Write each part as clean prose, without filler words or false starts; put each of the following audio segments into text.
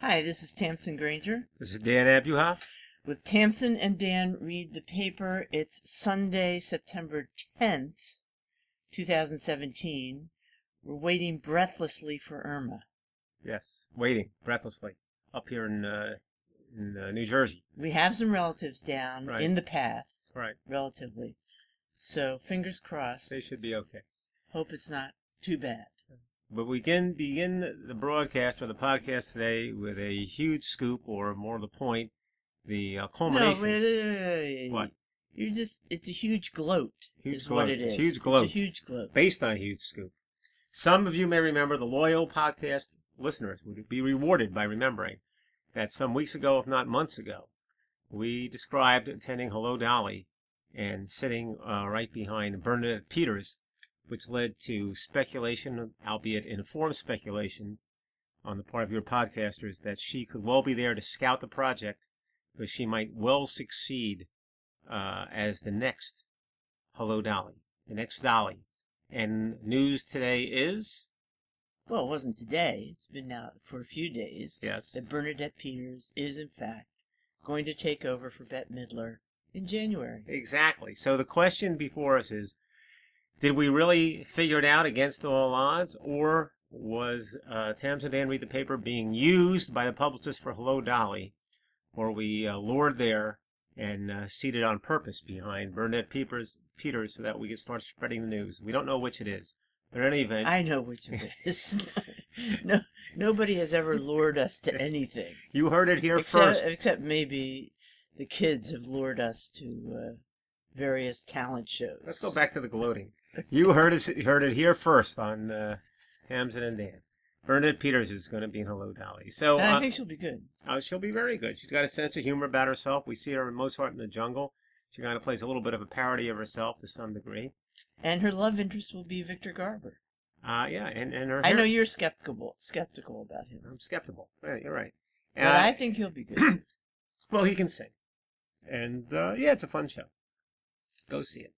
Hi, this is Tamsin Granger. This is Dan Abuhoff. With Tamsin and Dan Read the Paper. It's Sunday, September 10th, 2017. We're waiting breathlessly for Irma. Yes, waiting breathlessly up here in New Jersey. We have some relatives down in the path, relatively. So, fingers crossed. They should be okay. Hope it's not too bad. But we can begin the broadcast or the podcast today with a huge scoop, or more to the point, the culmination. No, wait. What? It's a huge gloat. Huge gloat. What it is. Huge gloat. It's a huge gloat. Based on a huge scoop. Some of you may remember, the loyal podcast listeners would be rewarded by remembering that some weeks ago, if not months ago, we described attending Hello Dolly and sitting right behind Bernadette Peters, which led to speculation, albeit informed speculation, on the part of your podcasters that she could well be there to scout the project, because she might well succeed as the next Hello Dolly, the next Dolly. And news today is? Well, it wasn't today. It's been out for a few days. Yes. That Bernadette Peters is, in fact, going to take over for Bette Midler in January. Exactly. So the question before us is, did we really figure it out against all odds, or was Tamsin Dan Read the Paper being used by the publicist for Hello Dolly, or we lured there and seated on purpose behind Bernadette Peters so that we could start spreading the news? We don't know which it is. But in any event, I know which it is. No, nobody has ever lured us to anything. You heard it here first. Except maybe the kids have lured us to various talent shows. Let's go back to the gloating. You heard it here first on Tamsin and Dan. Bernadette Peters is going to be in Hello Dolly. So and I think she'll be good. She'll be very good. She's got a sense of humor about herself. We see her in Mozart in the Jungle. She kind of plays a little bit of a parody of herself to some degree. And her love interest will be Victor Garber. Yeah, and her. I know you're skeptical about him. I'm skeptical. Yeah, you're right. But I think he'll be good too. Well, he can sing, and yeah, it's a fun show. Go see it.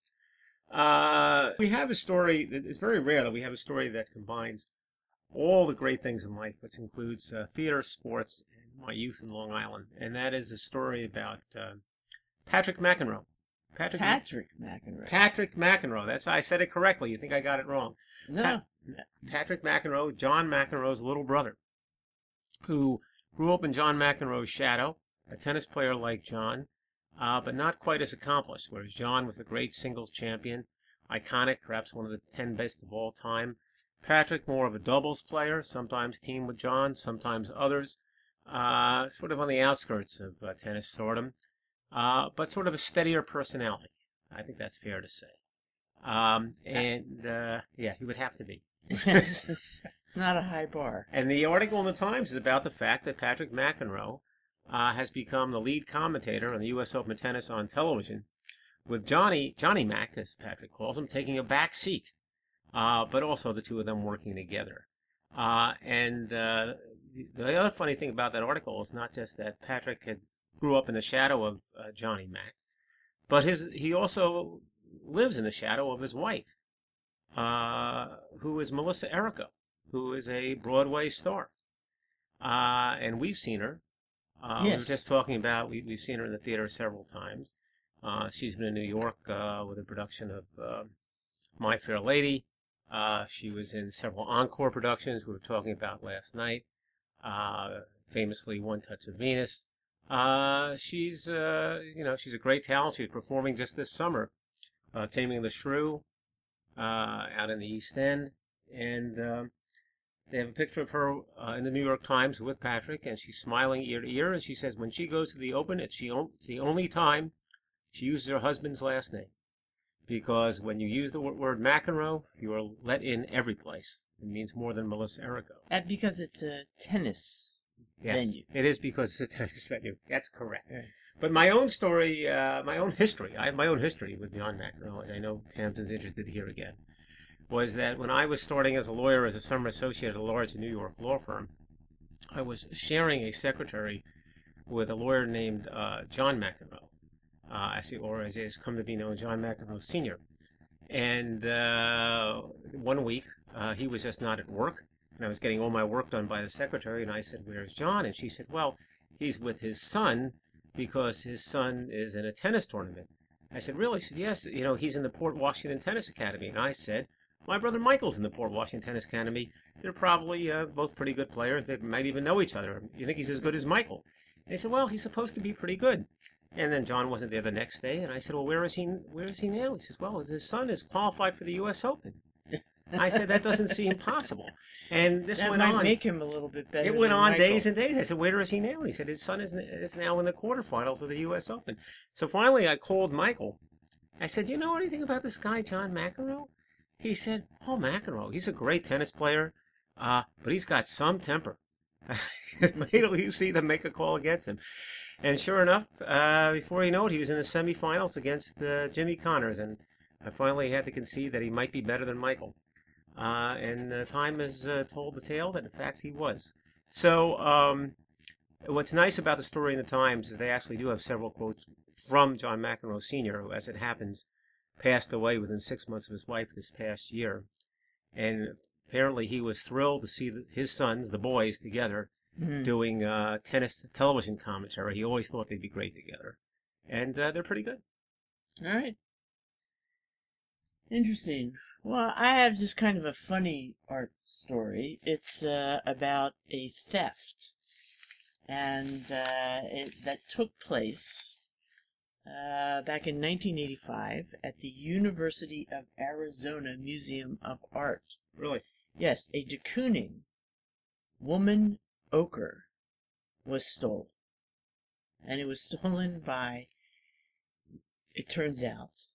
We have a story. It's very rare that we have a story that combines all the great things in life, which includes theater, sports, and my youth in Long Island, and that is a story about Patrick McEnroe. Patrick McEnroe. Patrick McEnroe. That's how I said it correctly. You think I got it wrong? No. Patrick McEnroe, John McEnroe's little brother, who grew up in John McEnroe's shadow, a tennis player like John, but not quite as accomplished, whereas John was the great singles champion, iconic, perhaps one of the 10 best of all time. Patrick, more of a doubles player, sometimes teamed with John, sometimes others, sort of on the outskirts of tennis stardom, but sort of a steadier personality. I think that's fair to say. Yeah, he would have to be. Yes. It's not a high bar. And the article in the Times is about the fact that Patrick McEnroe has become the lead commentator on the U.S. Open tennis on television, with Johnny Mac, as Patrick calls him, taking a back seat, but also the two of them working together. The other funny thing about that article is not just that Patrick grew up in the shadow of Johnny Mac, but he also lives in the shadow of his wife, who is Melissa Errico, who is a Broadway star. And we've seen her. Yes. We were just talking about, we've seen her in the theater several times. She's been in New York with a production of My Fair Lady. She was in several encore productions we were talking about last night. Famously, One Touch of Venus. She's a great talent. She was performing just this summer, Taming the Shrew, out in the East End, and they have a picture of her in the New York Times with Patrick, and she's smiling ear to ear, and she says when she goes to the Open, it's the only time she uses her husband's last name, because when you use the word McEnroe, you are let in every place. It means more than Melissa Errico. And because it's a tennis venue. It is because it's a tennis venue. That's correct. Yeah. But my own story, my own history, I have my own history with John McEnroe, as I know Tamsin's interested to hear again, was that when I was starting as a lawyer, as a summer associate at a large New York law firm, I was sharing a secretary with a lawyer named John McEnroe, as he has come to be known, John McEnroe Sr. And one week, he was just not at work, and I was getting all my work done by the secretary, and I said, "Where's John?" And she said, "Well, he's with his son because his son is in a tennis tournament." I said, "Really?" She said, "Yes, he's in the Port Washington Tennis Academy." And I said, "My brother Michael's in the Port Washington Tennis Academy. They're probably both pretty good players. They might even know each other. You think he's as good as Michael?" And he said, "Well, he's supposed to be pretty good." And then John wasn't there the next day, and I said, "Well, where is he now?" He says, "Well, his son is qualified for the U.S. Open." I said, "That doesn't seem possible." And this that went on. That might make him a little bit better. It went than on Michael. days and days. I said, "Where is he now?" And he said, "His son is now in the quarterfinals of the U.S. Open." So finally, I called Michael. I said, "Do you know anything about this guy, John McEnroe?" He said, "Oh, McEnroe, he's a great tennis player, but he's got some temper." Wait till you see them make a call against him. And sure enough, before you know it, he was in the semifinals against Jimmy Connors, and I finally had to concede that he might be better than Michael. And time has told the tale that, in fact, he was. So what's nice about the story in the Times is they actually do have several quotes from John McEnroe Sr., who, as it happens, passed away within 6 months of his wife this past year. And apparently he was thrilled to see his sons, the boys, together doing tennis television commentary. He always thought they'd be great together. And they're pretty good. All right. Interesting. Well, I have just kind of a funny art story. It's about a theft. And that took place back in 1985 at the University of Arizona Museum of Art. Really? Yes, a de Kooning woman ochre was stolen. And it was stolen by, it turns out,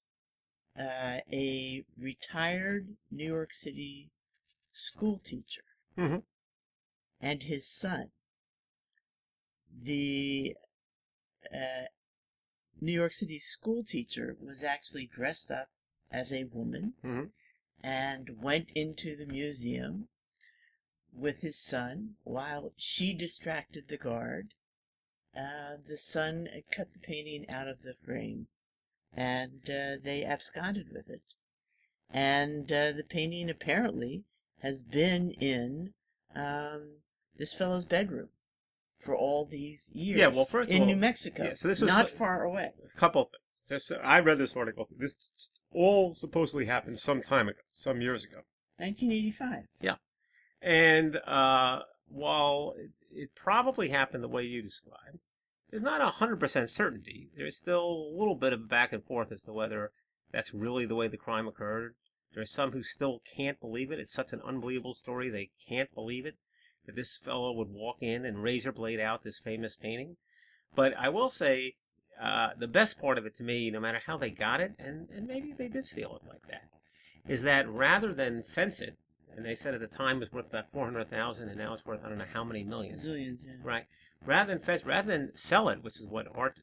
a retired New York City school teacher and his son. The New York City school teacher was actually dressed up as a woman and went into the museum with his son while she distracted the guard. The son cut the painting out of the frame, and they absconded with it. And the painting apparently has been in this fellow's bedroom for all these years. Yeah, well, first of all, in New Mexico. Yeah, so this was not far away. A couple of things. I read this article. This all supposedly happened some time ago, some years ago. 1985. Yeah. And while it probably happened the way you described, there's not 100% certainty. There's still a little bit of back and forth as to whether that's really the way the crime occurred. There's some who still can't believe it. It's such an unbelievable story, they can't believe it, that this fellow would walk in and razor blade out this famous painting. But I will say, the best part of it to me, no matter how they got it, and maybe they did steal it like that, is that rather than fence it, and they said at the time it was worth about $400,000, and now it's worth I don't know how many millions. Zillions, yeah. Right. Rather than sell it, which is what art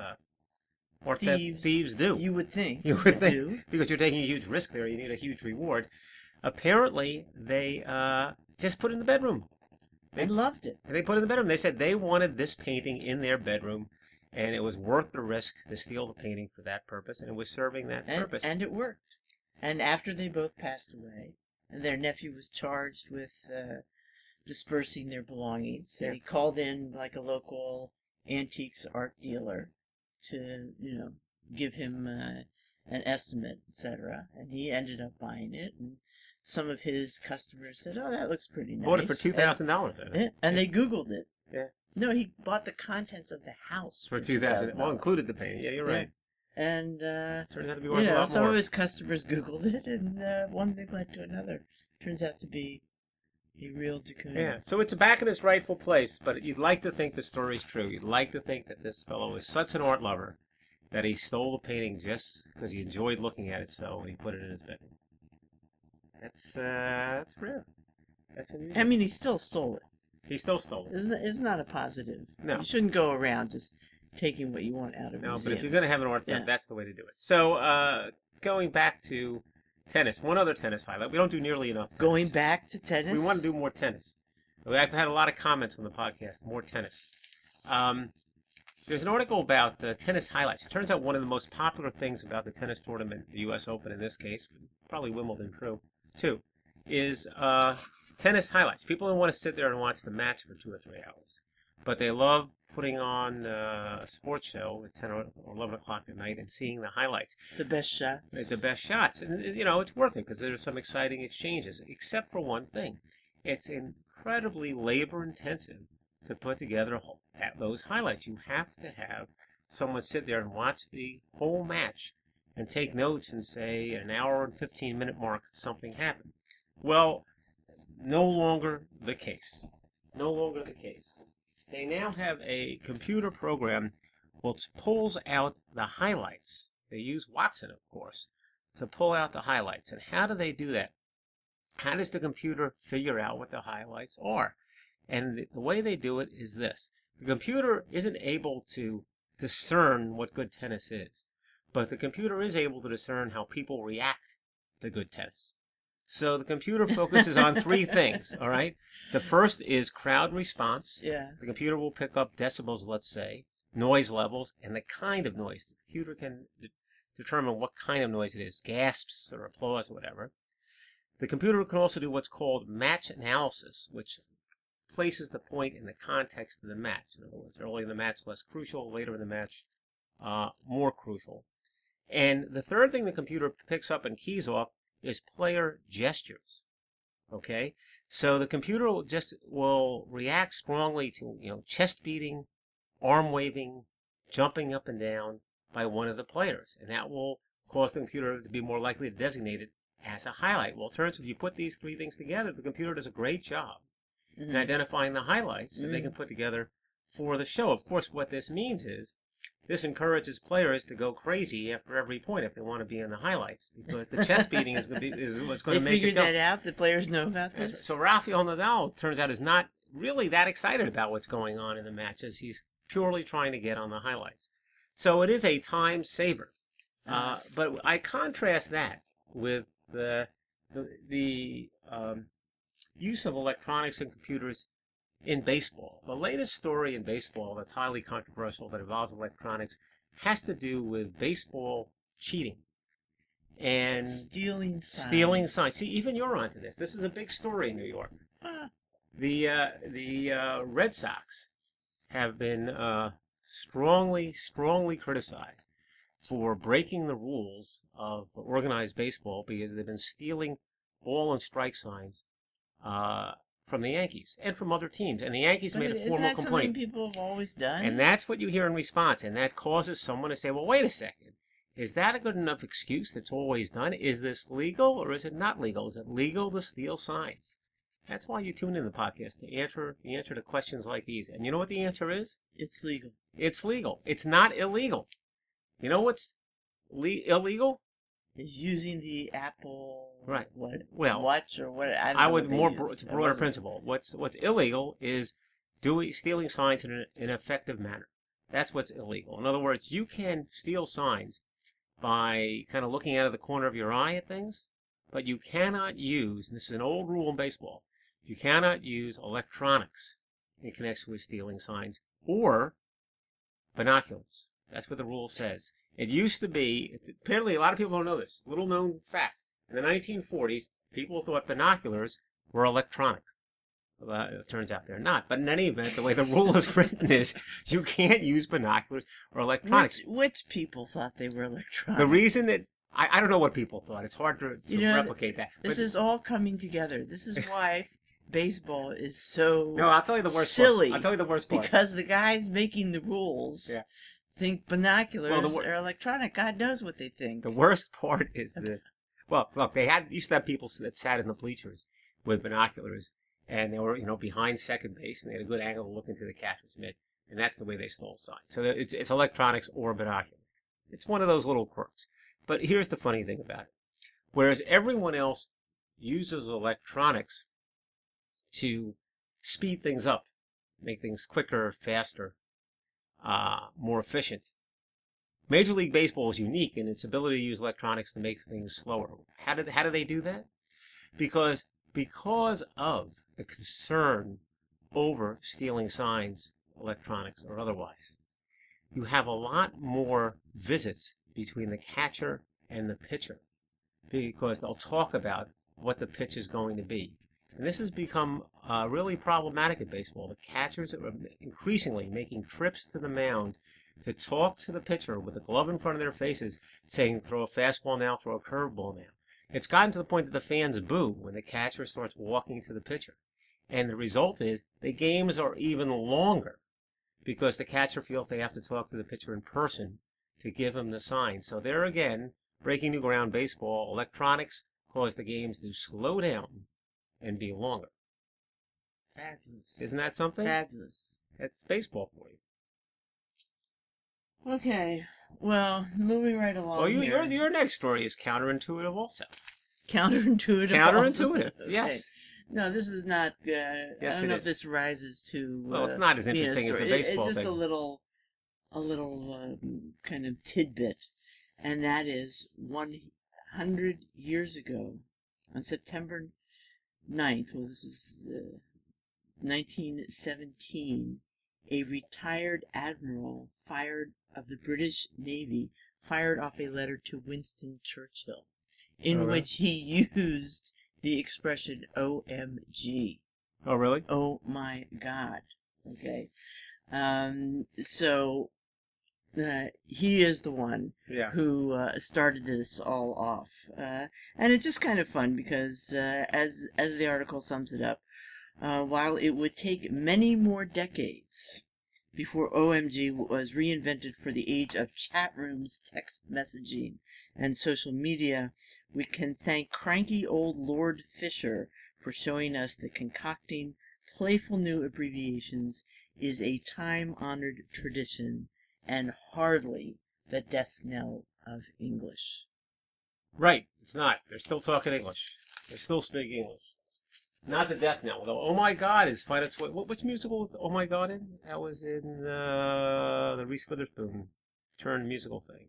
thieves do. You would think. You would think, because you're taking a huge risk there. You need a huge reward. Apparently, they just put it in the bedroom. They loved it. They put it in the bedroom. They said they wanted this painting in their bedroom, and it was worth the risk to steal the painting for that purpose, and it was serving that purpose. And it worked. And after they both passed away, and their nephew was charged with dispersing their belongings, and he called in like a local antiques art dealer to, give him an estimate, etc. And he ended up buying it, and some of his customers said, "Oh, that looks pretty nice." Bought it for $2,000. And they Googled it. Yeah. No, he bought the contents of the house for $2,000. Well, included the painting. Yeah, you're right. And turns out to be worth a lot some more. of his customers Googled it, and one thing led to another. Turns out to be a real de Kooning. Yeah, so it's back in its rightful place, but you'd like to think the story's true. You'd like to think that this fellow is such an art lover that he stole the painting just because he enjoyed looking at it so, and he put it in his bedroom. That's rare. That's unusual. I mean, he still stole it. He still stole it. It's not a positive. No. You shouldn't go around just taking what you want out of it. No, but if you're going to have an art theft, that's the way to do it. So, going back to tennis, one other tennis highlight. We don't do nearly enough tennis. Going back to tennis? We want to do more tennis. I've had a lot of comments on the podcast, more tennis. There's an article about tennis highlights. It turns out one of the most popular things about the tennis tournament, the U.S. Open in this case, probably Wimbledon too, is tennis highlights. People don't want to sit there and watch the match for 2 or 3 hours, but they love putting on a sports show at 10 or 11 o'clock at night and seeing the highlights. The best shots. The best shots. And, it's worth it because there's some exciting exchanges, except for one thing. It's incredibly labor-intensive to put together those highlights. You have to have someone sit there and watch the whole match and take notes and say, an hour and 15-minute mark, something happened. Well, no longer the case. No longer the case. They now have a computer program which pulls out the highlights. They use Watson, of course, to pull out the highlights. And how do they do that? How does the computer figure out what the highlights are? And the way they do it is this. The computer isn't able to discern what good tennis is, but the computer is able to discern how people react to good tennis. So the computer focuses on 3 things, all right? The first is crowd response. Yeah. The computer will pick up decibels, let's say, noise levels, and the kind of noise. The computer can determine what kind of noise it is, gasps or applause or whatever. The computer can also do what's called match analysis, which places the point in the context of the match. In other words, early in the match, less crucial, later in the match, more crucial. And the third thing the computer picks up and keys off is player gestures. Okay? So the computer will react strongly to, chest beating, arm waving, jumping up and down by one of the players. And that will cause the computer to be more likely to designate it as a highlight. Well, it turns out if you put these 3 things together, the computer does a great job in identifying the highlights that they can put together for the show. Of course, what this means is this encourages players to go crazy after every point if they want to be in the highlights, because the chest beating is what's going to make it go. They figured that out? The players know about this? So Rafael Nadal, turns out, is not really that excited about what's going on in the matches. He's purely trying to get on the highlights. So it is a time saver. But I contrast that with the use of electronics and computers in baseball. The latest story in baseball that's highly controversial that involves electronics has to do with baseball cheating and stealing signs. See, even you're onto this. This is a big story in New York. The Red Sox have been strongly criticized for breaking the rules of organized baseball because they've been stealing ball and strike signs from the Yankees and from other teams. And the Yankees made a formal complaint. Isn't that something people have always done? And that's what you hear in response. And that causes someone to say, well, wait a second. Is that a good enough excuse that's always done? Is this legal or is it not legal? Is it legal to steal signs? That's why you tune in the podcast, to answer to questions like these. And you know what the answer is? It's legal. It's legal. It's not illegal. You know what's illegal? Is using the Apple Watch or what? I would it's a broader principle. What's illegal is stealing signs in an effective manner. That's what's illegal. In other words, you can steal signs by kind of looking out of the corner of your eye at things, but you cannot use, and this is an old rule in baseball, you cannot use electronics in connection with stealing signs or binoculars. That's what the rule says. It used to be, apparently a lot of people don't know this, little known fact. In the 1940s, people thought binoculars were electronic. Well, it turns out they're not. But in any event, the way the rule is written is you can't use binoculars or electronics. Which people thought they were electronic? The reason that, I don't know what people thought. It's hard to replicate that. This is all coming together. This is why baseball is so No, I'll tell you the worst silly. part. I'll tell you the worst part. Because the guys making the rules think binoculars are electronic. God knows what they think. The worst part is this. Well, look, used to have people that sat in the bleachers with binoculars, and they were, behind second base, and they had a good angle to look into the catcher's mitt, and that's the way they stole signs. So it's electronics or binoculars. It's one of those little quirks. But here's the funny thing about it. Whereas everyone else uses electronics to speed things up, make things quicker, faster, more efficient, Major League Baseball is unique in its ability to use electronics to make things slower. How do they do that? Because of the concern over stealing signs, electronics or otherwise, you have a lot more visits between the catcher and the pitcher, because they'll talk about what the pitch is going to be. And this has become really problematic in baseball. The catchers are increasingly making trips to the mound to talk to the pitcher with a glove in front of their faces, saying, throw a fastball now, throw a curveball now. It's gotten to the point that the fans boo when the catcher starts walking to the pitcher. And the result is the games are even longer because the catcher feels they have to talk to the pitcher in person to give him the sign. So there again, breaking new ground, baseball, electronics cause the games to slow down and be longer. Fabulous. Isn't that something? Fabulous. That's baseball for you. Okay, well, moving right along. Well, your next story is counterintuitive also. Counterintuitive. Counterintuitive, Okay. yes. No, this is not. Yes, I don't know it if this rises to. Well, it's not as being a interesting as the story. baseball It's just thing. a little kind of tidbit, and that is 100 years ago, on September 9th. Well, this was 1917. A retired admiral of the British Navy fired off a letter to Winston Churchill, in which he used the expression "OMG." Oh, really? Oh my God. Okay. So he is the one who started this all off, and it's just kind of fun because, as the article sums it up, while it would take many more decades before OMG was reinvented for the age of chat rooms, text messaging, and social media, we can thank cranky old Lord Fisher for showing us that concocting playful new abbreviations is a time-honored tradition and hardly the death knell of English. Right. It's not. They're still talking English. They still speak English. Not the death knell. Although, Oh My God is quite its way. Which musical was Oh My God in? That was in the Reese Witherspoon turned musical thing.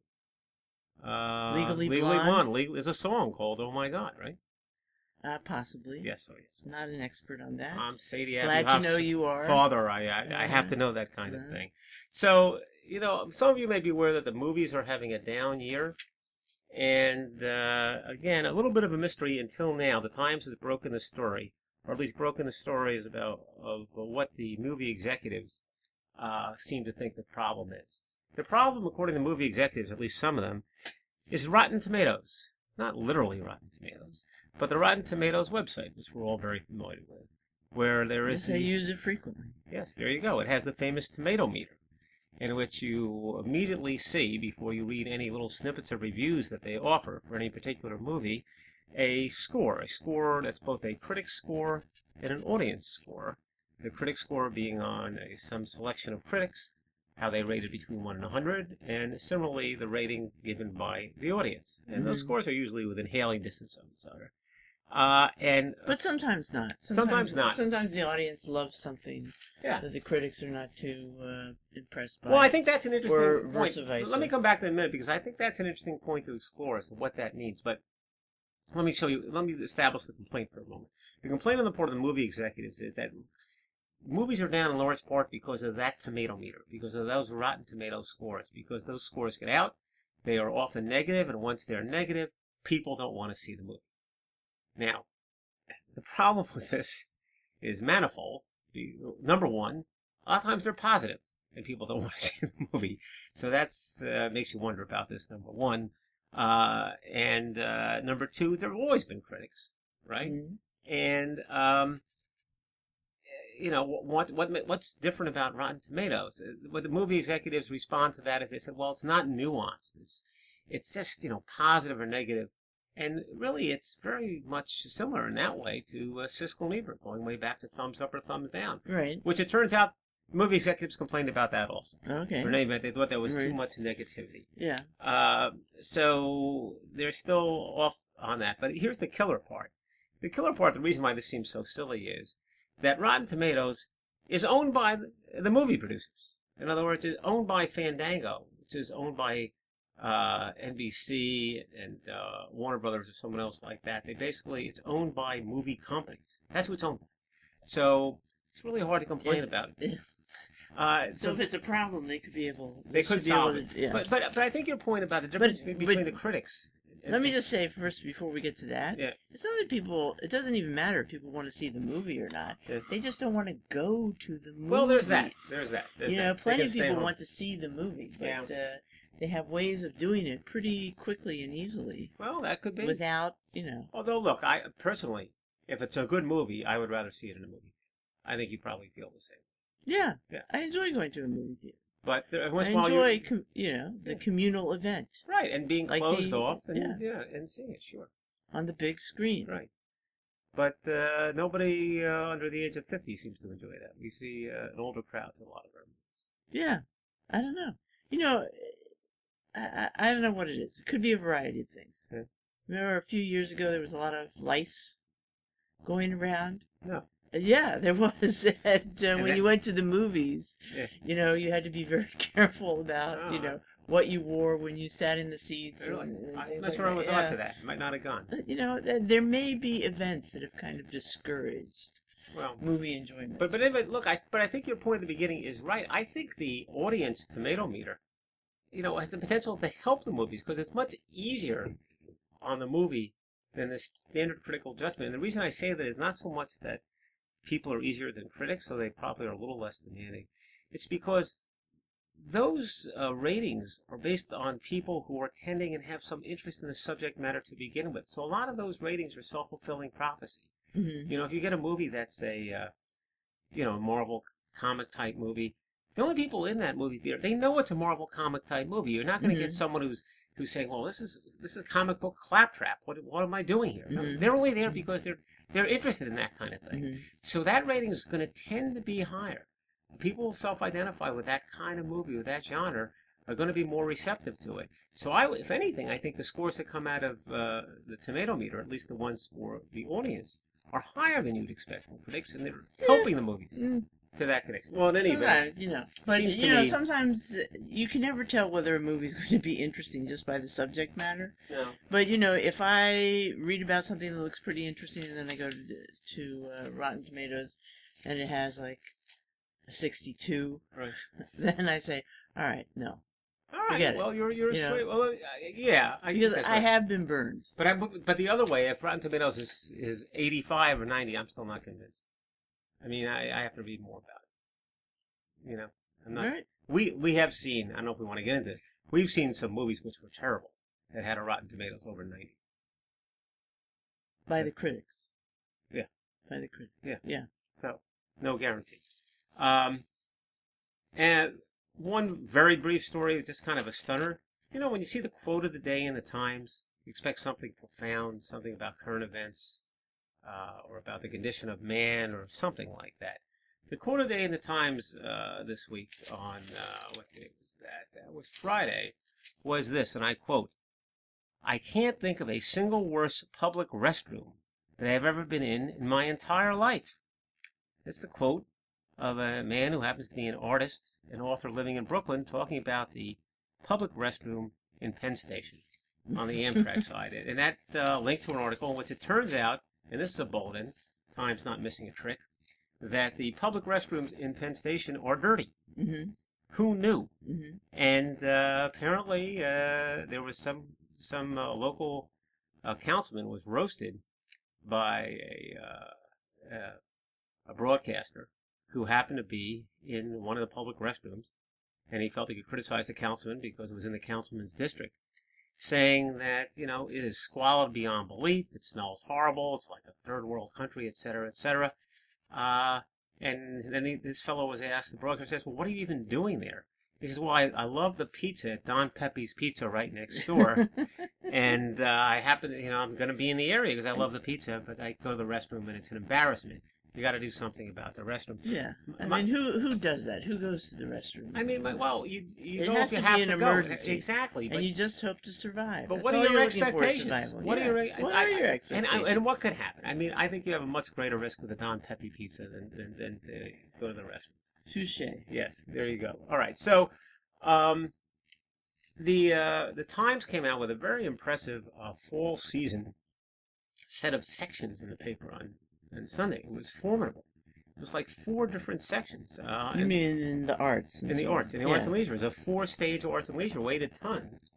Legally Blonde. There's a song called Oh My God, right? Possibly. Yes, oh yes. I'm not an expert on that. Sadie. Glad to know you are. Father, I have to know that kind of thing. So, some of you may be aware that the movies are having a down year. And, again, a little bit of a mystery until now. The Times has broken the story, or at least broken the stories of what the movie executives seem to think the problem is. The problem, according to movie executives, at least some of them, is Rotten Tomatoes. Not literally Rotten Tomatoes, but the Rotten Tomatoes website, which we're all very familiar with, where there is... Yes, I use it frequently. Yes, there you go. It has the famous tomato meter, in which you immediately see, before you read any little snippets of reviews that they offer for any particular movie, a score that's both a critic score and an audience score. The critic score being on some selection of critics, how they rated between 1 and 100, and similarly the rating given by the audience. And those scores are usually within hailing distance of each other. But sometimes not. Sometimes not. Sometimes the audience loves something that the critics are not too impressed by. Well, I think that's an interesting or point. Versa versa. Let me come back to that in a minute, because I think that's an interesting point to explore as to what that means. But let me establish the complaint for a moment. The complaint on the part of the movie executives is that movies are down in large part because of that tomato meter, because of those Rotten Tomatoes scores, because those scores get out, they are often negative, and once they're negative, people don't want to see the movie. Now, the problem with this is manifold. Number one, a lot of times they're positive, and people don't want to see the movie. So that's makes you wonder about this, number one. And number two, there have always been critics, right? Mm-hmm. And what's different about Rotten Tomatoes? What the movie executives respond to that is they said, well, it's not nuanced. It's just positive or negative. And really, it's very much similar in that way to Siskel and Ebert, going way back to thumbs up or thumbs down. Right. Which it turns out, movie executives complained about that also. Okay. They thought there was too much negativity. Yeah. So they're still off on that. But here's the killer part. The killer part, the reason why this seems so silly is that Rotten Tomatoes is owned by the movie producers. In other words, it's owned by Fandango, which is owned by NBC and Warner Brothers or someone else like that. It's owned by movie companies. That's what it's owned by. So it's really hard to complain about it. So if it's a problem, they could be able. They could solve it. Yeah. But I think your point about the difference between the critics Let me just say first, before we get to that, Yeah. it's not that people, it doesn't even matter if people want to see the movie or not. Yeah. They just don't want to go to the movie. Well, there's that. There's you know, plenty of people want to see the movie, but Yeah. They have ways of doing it pretty quickly and easily. Well, that could be. Without, you know. Although, look, I personally, if it's a good movie, I would rather see it in a movie. I think you probably feel the same. Yeah. Yeah. I enjoy going to a movie theater. But once I in a while enjoy, the communal event. Right, and being Like closed off and yeah. seeing it, sure. On the big screen. Right. But nobody under the age of 50 seems to enjoy that. We see an older crowd to a lot of our movies. Yeah. I don't know. You know, I don't know what it is. It could be a variety of things. Yeah. Remember a few years ago there was a lot of lice going around? No. Yeah, there was. And when you went to the movies, yeah. you know, you had to be very careful about, you know, what you wore when you sat in the seats. Really? And I'm things not like sure I that. was onto that. Might not have gone. You know, there may be events that have kind of discouraged movie enjoyment. But anyway, look, I think your point at the beginning is right. I think the audience tomato meter, you know, has the potential to help the movies because it's much easier on the movie than the standard critical judgment. And the reason I say that is not so much that people are easier than critics, so they probably are a little less demanding. It's because those ratings are based on people who are attending and have some interest in the subject matter to begin with. So a lot of those ratings are self-fulfilling prophecy. Mm-hmm. You know, if you get a movie that's a, Marvel comic type movie, the only people in that movie theater, they know it's a Marvel comic type movie. You're not going to get someone who's saying, well, this is comic book claptrap. What am I doing here? No, they're only there because they're interested in that kind of thing. So that rating is going to tend to be higher. People who self-identify with that kind of movie, with that genre, are going to be more receptive to it. So if anything, I think the scores that come out of the tomato meter, at least the ones for the audience, are higher than you'd expect from critics, and they're helping the movies to that connection. Well, in any event, but sometimes you can never tell whether a movie's going to be interesting just by the subject matter. No. But if I read about something that looks pretty interesting, and then I go to Rotten Tomatoes, and it has like a 62, right? Then I say, all right, no. All right. Well, you're sweet. Well, yeah. Because I have been burned. But the other way, if Rotten Tomatoes is 85 or 90, I'm still not convinced. I mean, I have to read more about it. You know, I'm not. Right. We have seen. I don't know if we want to get into this. We've seen some movies which were terrible that had a Rotten Tomatoes over 90. By the critics. Yeah. By the critics. Yeah. Yeah. So, no guarantee. And one very brief story, just kind of a stunner. You know, when you see the quote of the day in the Times, you expect something profound, something about current events, or about the condition of man, or something like that. The quote of the day in the Times this week on, what day was that? That was Friday, was this, and I quote, "I can't think of a single worse public restroom that I've ever been in my entire life." That's the quote of a man who happens to be an artist, an author living in Brooklyn, talking about the public restroom in Penn Station on the Amtrak side. And that linked to an article in which it turns out, and this is a bold one, Time's not missing a trick, that the public restrooms in Penn Station are dirty. Mm-hmm. Who knew? Mm-hmm. And apparently there was some local councilman was roasted by a broadcaster who happened to be in one of the public restrooms, and he felt he could criticize the councilman because it was in the councilman's district, saying that, it is squalid beyond belief, it smells horrible, it's like a third world country, etc., etc. And then this fellow was asked, the broadcaster says, well, what are you even doing there? He says, well, I love the pizza at Don Pepe's Pizza right next door, and I happen to, I'm going to be in the area because I love the pizza, but I go to the restroom and it's an embarrassment. You got to do something about the restroom. Yeah, I mean, who does that? Who goes to the restroom? I mean, well, you it go has if you to have be an to emergency, go. Exactly. And you just hope to survive. But That's what are all your you're looking for, expectations? survival. What are your expectations? And what could happen? I mean, I think you have a much greater risk with a Don Pepe pizza than to go to the restroom. Touche. Yes, there you go. All right, so the Times came out with a very impressive fall season set of sections in the paper on Sunday. It was formidable. It was like 4 different sections. You mean in the arts? In the arts and leisure. It's a 4-stage arts and leisure, weighed a ton.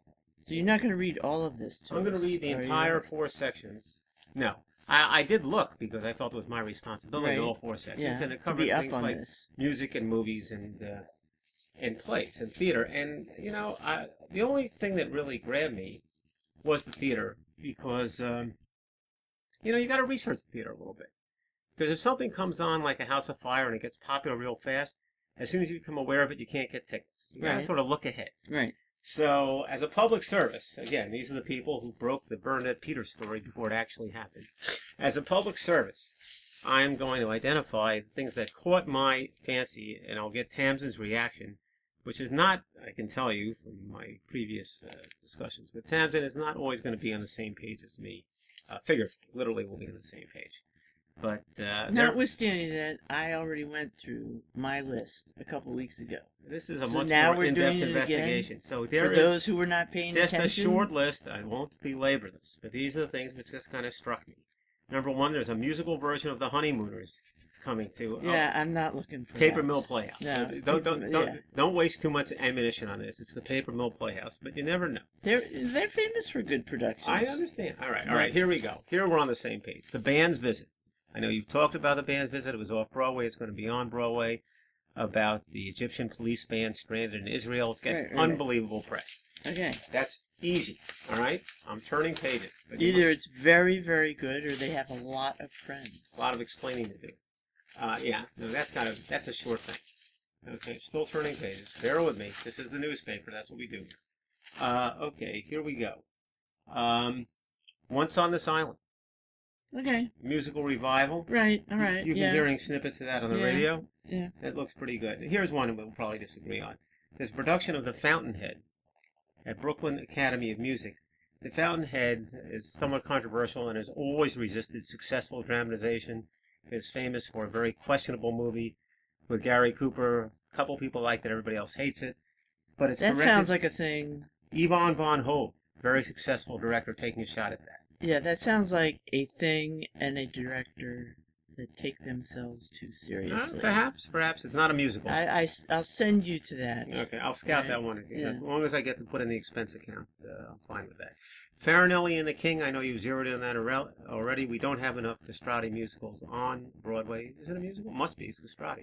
So you're not going to read all of this to I'm going to read the entire 4 sections. No. I did look because I felt it was my responsibility in all 4 sections. And it covered things like music and movies and plays and theater. And, you know, the only thing that really grabbed me was the theater because, you know, you got to research the theater a little bit. Because if something comes on like a House of Fire and it gets popular real fast, as soon as you become aware of it, you can't get tickets. You got to sort of look ahead. Right. So, as a public service, again, these are the people who broke the Bernadette Peters story before it actually happened. As a public service, I'm going to identify things that caught my fancy, and I'll get Tamsin's reaction, which is not, I can tell you from my previous discussions, but Tamsin is not always going to be on the same page as me. Figuratively, literally will be on the same page. But notwithstanding that, I already went through my list a couple weeks ago. This is a much more in-depth investigation. So there is, those who were not paying attention, just a short list. I won't belabor this, but these are the things which just kind of struck me. Number 1, there's a musical version of The Honeymooners coming to. Yeah, I'm not looking for Paper that. Mill Playhouse. No, So don't waste too much ammunition on this. It's the Paper Mill Playhouse, but you never know. They're famous for good productions. I understand. All right. Here we go. Here we're on the same page. The Band's Visit. I know you've talked about The Band's Visit. It was off Broadway. It's going to be on Broadway. About the Egyptian police band stranded in Israel. It's getting unbelievable press. Okay. That's easy. All right? I'm turning pages. Either it's very, very good or they have a lot of friends. A lot of explaining to do. Yeah. No, that's a short thing. Okay. Still turning pages. Bear with me. This is the newspaper. That's what we do. Okay. Here we go. Once on This Island. Okay. Musical revival. Right, all right. You've been hearing snippets of that on the radio? Yeah. That looks pretty good. Here's one we'll probably disagree on. There's a production of The Fountainhead at Brooklyn Academy of Music. The Fountainhead is somewhat controversial and has always resisted successful dramatization. It's famous for a very questionable movie with Gary Cooper. A couple people like it, everybody else hates it. But it's that sounds like a thing. Yvonne von Hove, very successful director, taking a shot at that. Yeah, that sounds like a thing and a director that take themselves too seriously. Perhaps it's not a musical. I'll send you to that. Okay, I'll scout that one. Yeah. As long as I get to put in the expense account, I'm fine with that. Farinelli and the King, I know you've zeroed in on that already. We don't have enough Castrati musicals on Broadway. Is it a musical? Must be. It's Castrati,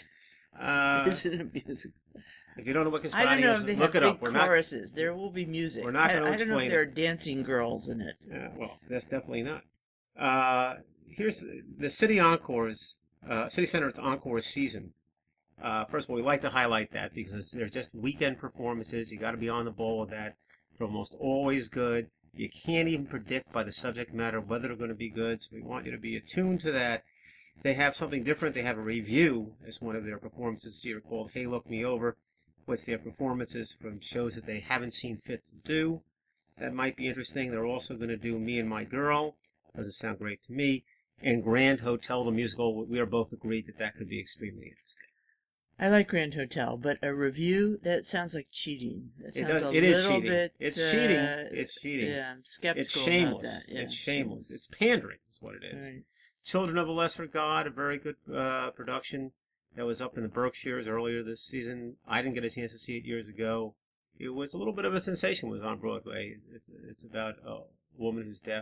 right? Is it a musical? If you don't know what Castrati is, I don't know if they look have it up. big choruses. There will be music. We're not going to explain it. I don't know if there are dancing girls in it. Well, that's definitely not. Here's the City Encores, City Center's Encore season. First of all, we like to highlight that because they're just weekend performances. You got to be on the ball with that. They're almost always good. You can't even predict by the subject matter whether they're going to be good, so we want you to be attuned to that. They have something different. They have a review as one of their performances here called Hey Look Me Over. What's their performances from shows that they haven't seen fit to do. That might be interesting. They're also going to do Me and My Girl. Doesn't sound great to me. And Grand Hotel, the musical. We are both agreed that that could be extremely interesting. I like Grand Hotel, but a review, that sounds like cheating. That sounds it is cheating. Bit, it's cheating. It's cheating. Yeah, I'm skeptical it's shameless. about that. Yeah, it's shameless. It's pandering is what it is. Right. Children of a Lesser God, a very good production that was up in the Berkshires earlier this season. I didn't get a chance to see it years ago. It was a little bit of a sensation. It was on Broadway. It's about a woman who's deaf,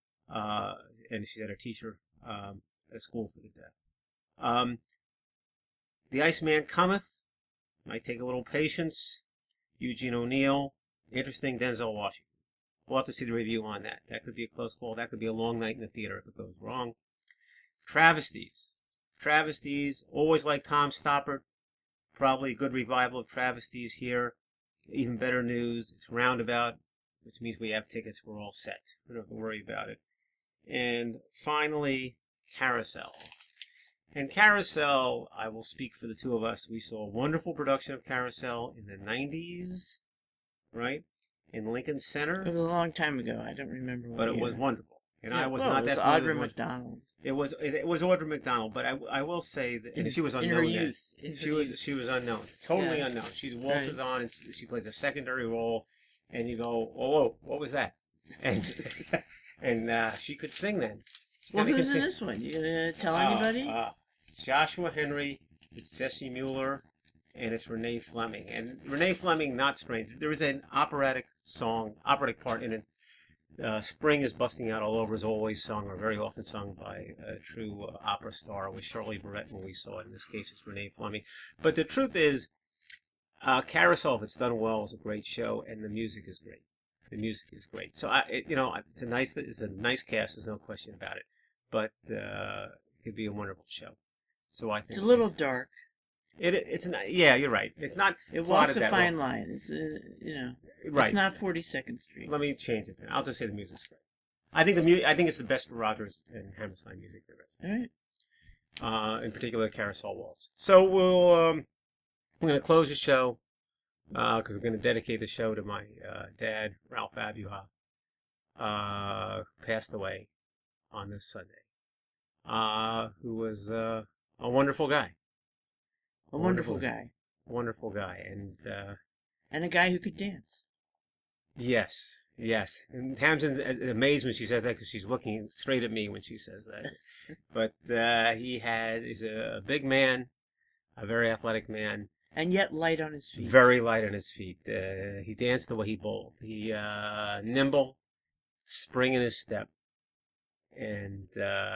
and she's at her teacher at school for the deaf. The Iceman Cometh. Might take a little patience. Eugene O'Neill. Interesting. Denzel Washington. We'll have to see the review on that. That could be a close call. That could be a long night in the theater if it goes wrong. Travesties. Travesties. Always like Tom Stoppard. Probably a good revival of Travesties here. Even better news. It's roundabout, which means we have tickets. We're all set. We don't have to worry about it. And finally, Carousel. And Carousel, I will speak for the two of us. We saw a wonderful production of Carousel in the 90s, right? In Lincoln Center. It was a long time ago. I don't remember what But it year. was wonderful. And yeah, I was well, not it was that Audra McDonald. It was Audra McDonald, but I will say that and she was unknown. In her youth. She was unknown. Totally unknown. She waltzes on and she plays a secondary role, and you go, oh, whoa, what was that? And and she could sing then. Well, who's in this one? You gonna tell anybody? Joshua Henry, it's Jesse Mueller, and it's Renee Fleming. And Renee Fleming, not strange. There is an operatic part in it. Spring is Busting Out All Over is always sung, or very often sung, by a true opera star. It was Shirley Barrett when we saw it. In this case, it's Renee Fleming. But the truth is, Carousel, if it's done well, is a great show, and the music is great. The music is great. So, it's a nice cast. There's no question about it. But it could be a wonderful show. So I think it's a little dark. It's not. Yeah, you're right. It's not. It walks a fine line. It's right. It's not 42nd Street. Let me change it. I'll just say the music's great. I think I think it's the best Rodgers and Hammerstein music there is. All right. In particular, Carousel Waltz. So we're going to close the show because we're going to dedicate the show to my dad, Ralph Abuhoff, who passed away on this Sunday. Who was a wonderful guy. A wonderful guy. Wonderful guy. And a guy who could dance. Yes. And Tamsin is amazed when she says that because she's looking straight at me when she says that. But he's a big man, a very athletic man. And yet light on his feet. Very light on his feet. He danced the way he bowled. He nimble, spring in his step. And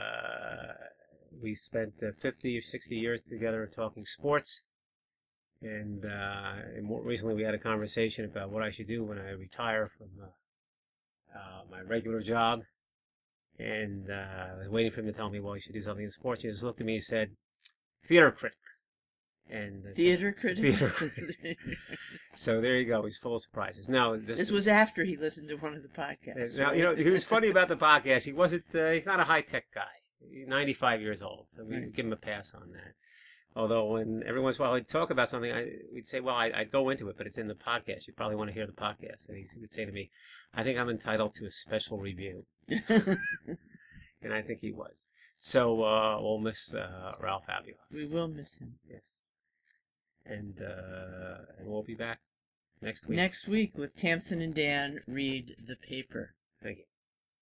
we spent 50 or 60 years together talking sports. And more recently we had a conversation about what I should do when I retire from my regular job. And I was waiting for him to tell me, well, you should do something in sports. He just looked at me and said, theater critic. And theater critic? Theater critic. So there you go. He's full of surprises. Now, this was after he listened to one of the podcasts. Now, he was funny about the podcast. He wasn't. He's not a high-tech guy. He's 95 years old, so we give him a pass on that. Although when every once in a while he'd talk about something, we'd say, well, I'd go into it, but it's in the podcast. You probably want to hear the podcast. And he would say to me, I think I'm entitled to a special review. And I think he was. So we'll miss Ralph Abuhoff. We will miss him. Yes. And we'll be back next week. Next week with Tamsin and Dan read the paper. Thank you.